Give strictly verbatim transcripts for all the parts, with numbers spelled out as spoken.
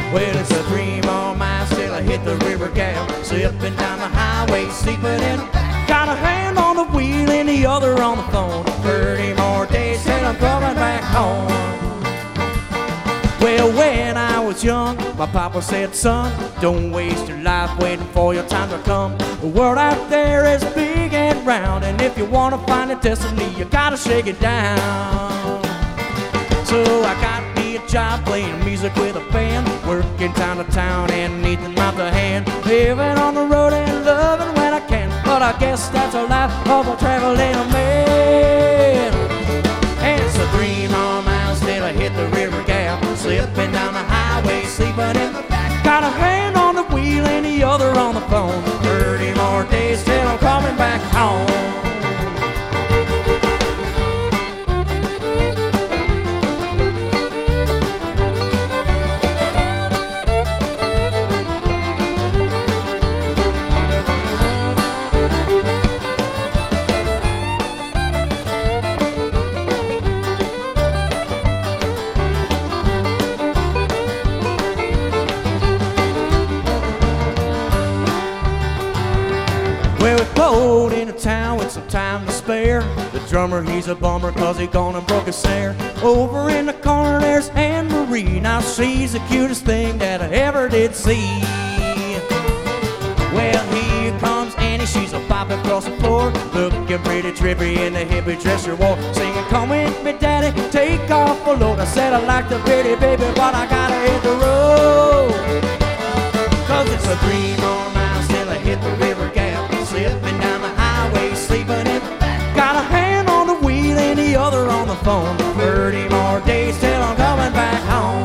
Well, it's a three more miles till I hit the river gap. Slipping down the highway, sleeping in. Got a hand on the wheel and the other on the phone. Thirty more days till I'm coming back home. Well, when I was young, my papa said, son, don't waste your life waiting for your time to come. The world out there is big and round, and if you want to find a destiny, you gotta shake it down. So I got me a job playing music with a band, working town to town and neathing mouth to hand, living on the road and loving when I can. But I guess that's a life of a traveling man. And it's a three more miles till I hit the river gap. Slipping down the highway, sleeping in the back. Got a hand on the wheel and the other on the phone. Thirty more days till I'm coming back home. Well, we pulled into town with some time to spare. The drummer, he's a bummer cause he gone and broke his snare. Over in the corner there's Anne-Marie. Now she's the cutest thing that I ever did see. Well, here comes Annie, she's a pop across the floor, looking pretty trippy in the hippie dress she wore, singing, come with me daddy, take off a load. I said I like the pretty baby, but I gotta hit the road. Cause it's a three more miles till I hit the river gap. Slipping down the highway, sleeping in the back. Got a hand on the wheel and the other on the phone. Thirty more days till I'm coming back home.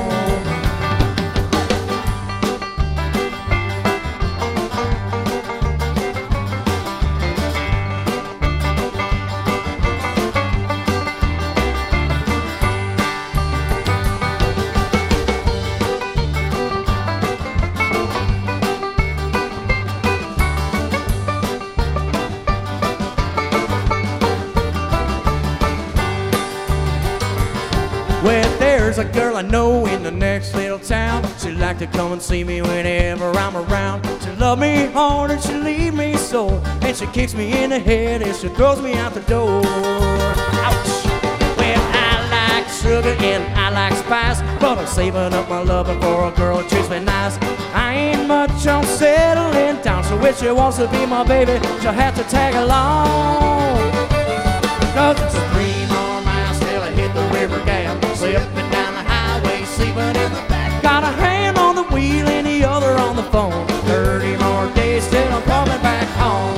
Well, there's a girl I know in the next little town. She like to come and see me whenever I'm around. She love me hard and she leave me sore, and she kicks me in the head and she throws me out the door. Ouch! Well, I like sugar and I like spice, but I'm saving up my loving for a girl who treats me nice. I ain't much on settling down, so if she wants to be my baby, she'll have to tag along. Cause it's a three more miles till I hit the river gap. Slipping down the highway, sleeping in the back. Got a hand on the wheel and the other on the phone. Thirty more days till I'm coming back home.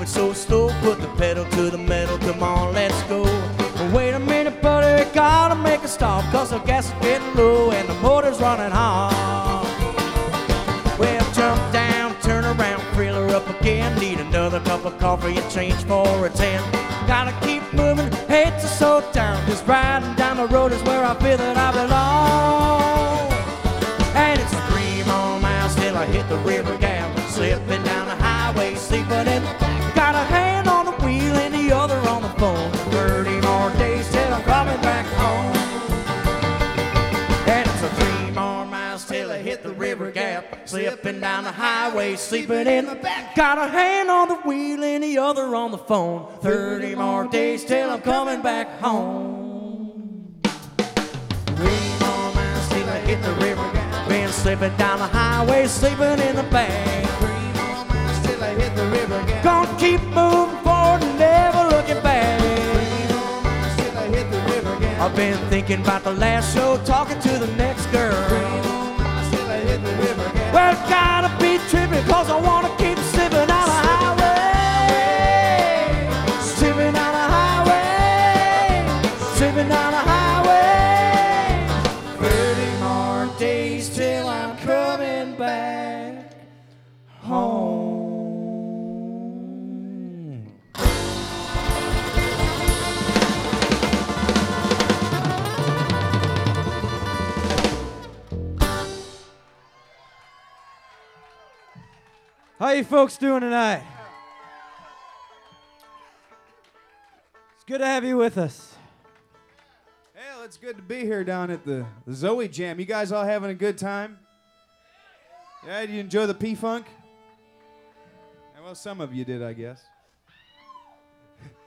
moving so slow. Put the pedal to the metal, come on, let's go. But wait a minute, buddy, gotta make a stop, cause the gas is getting low and the motor's running hot. Well, jump down, turn around, fill her up again. Need another cup of coffee and change for a ten. Gotta keep moving, hate to slow down, cause riding down the road is where I feel that I belong. And it's three more miles till I hit the river gap. Slipping down the highway, sleeping in the back. Got a hand on the wheel and the other on the phone. Thirty more days till I'm coming back home. And it's a three more miles till I hit the river gap. Slipping down the highway, sleeping in the back. Got a hand on the wheel and the other on the phone. Thirty more days till I'm coming back home. Three more miles till I hit the river gap. Been slipping down the highway, sleeping in the back. Three more miles till I hit the river gap. Gonna keep moving forward and never looking back. Three more miles till I hit the river gap. I've been thinking about the last show, talking to the next girl. Three more miles till I hit the river gap. Well, gotta be tripping, cause I wanna keep slipping down the highway. Slipping down the highway. Slipping down the highway. Thirty more days till I'm coming back home. How you folks doing tonight? It's good to have you with us. Hell, it's good to be here down at the, the Zoe Jam. You guys all having a good time? Yeah, did you enjoy the P-Funk? Yeah, well, some of you did, I guess.